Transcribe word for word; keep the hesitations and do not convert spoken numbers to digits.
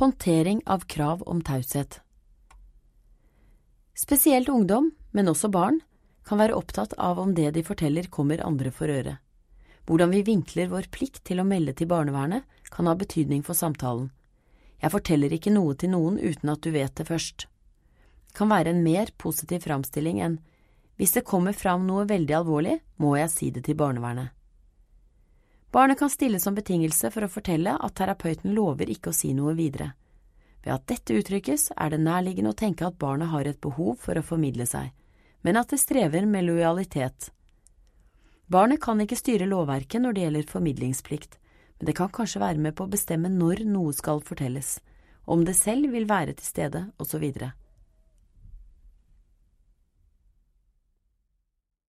Håndtering av krav om taushet. Spesielt ungdom, men også barn, kan være opptatt av om det de forteller kommer andre for øre. Hvordan vi vinkler vår plikt til å melde til barnevernet kan ha betydning for samtalen. Jeg forteller ikke noe til noen uten at du vet det først. Kan være en mer positiv framstilling enn hvis det kommer fram noe veldig alvorlig, må jeg si det til barnevernet. Barnet kan stille som betingelse for å fortelle at terapeuten lover ikke å si noe videre. Ved at dette uttrykkes, er det nærliggende å tenke at barnet har et behov for å formidle seg, men at det strever med lojalitet. Barnet kan ikke styre lovverket når det gjelder formidlingsplikt, men det kan kanskje være med på å bestemme når noe skal fortelles, om det selv vil være til stede, og så videre.